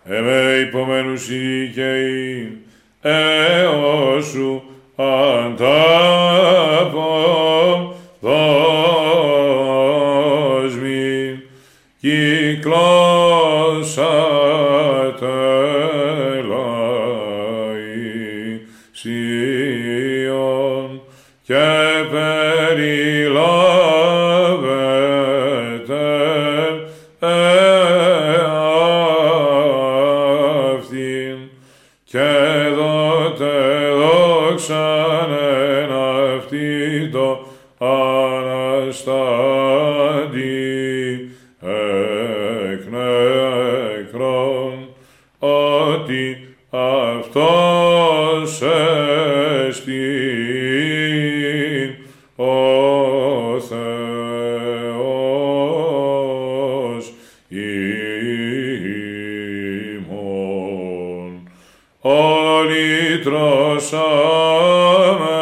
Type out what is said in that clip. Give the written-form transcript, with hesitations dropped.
Εμέ υπομένους οι δίκαιοι, έως σου ανταποδόσμοι, κυκλώσατε λαοί Σιών και περιλάβετε αυτήν και δότε δόξαν εν αυτή το Αναστάτη εκ νεκρών, ότι αυτός εστιν ο Θεός ημών. Όλοι τρώσαμε